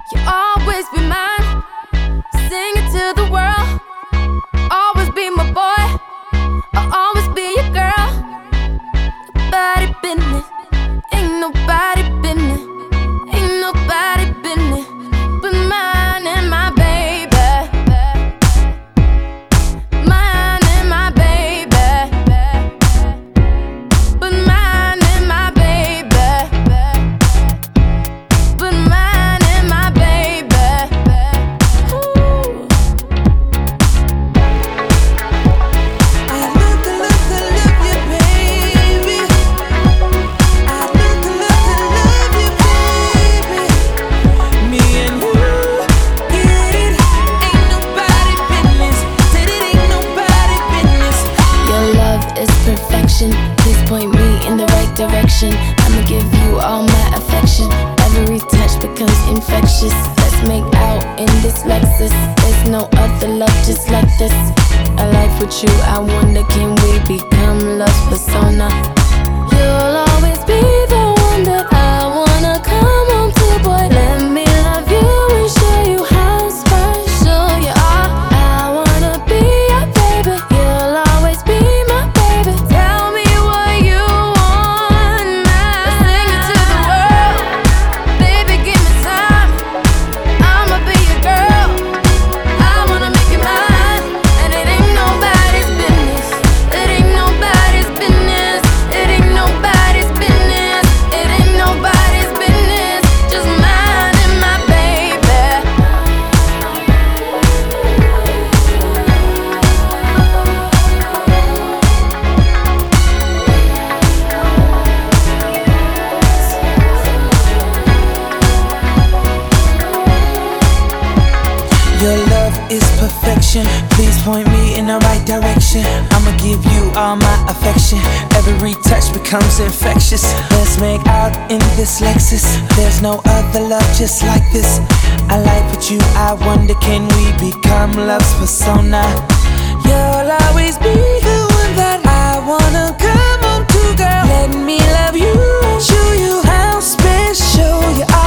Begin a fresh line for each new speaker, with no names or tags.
You'll always be mine. Sing it to the world. Always be my boy. I'll always be your girl. Nobody business. Ain't nobody business. Ain't nobody business but mine and my baby. Mine and my baby. But mine and my baby. But mine and my baby. Ooh.
I love you, baby. I love you, baby. Me and you get it. Ain't nobody business. Said it ain't nobody business.
Your love is perfection. Please point me in the right direction. I'ma give you all my affection. Every touch becomes infectious. Let's make out in this Lexus. There's no other love just like this. A life with you, I wonder, can we become love's persona? You'll always be the one that I wanna come home to, boy. Let me love you and show you how special you are. I wanna be your baby. You'll always be my baby. Tell me what you want now. Let's sing it to the world. Baby, give me time. I'ma be your girl. I wanna make you mine. And it ain't nobody's business. It ain't nobody's business. It ain't nobody's business. It ain't nobody's business. Just mine and my baby.
Your love is perfection. Please point me in the right direction. I'ma give you all my affection. Every touch becomes infectious. Let's make out in this Lexus. There's no other love just like this. A life with you, I wonder, can we become love's persona? You'll always be the one that I wanna come home to, girl. Let me love you and show you how special you are.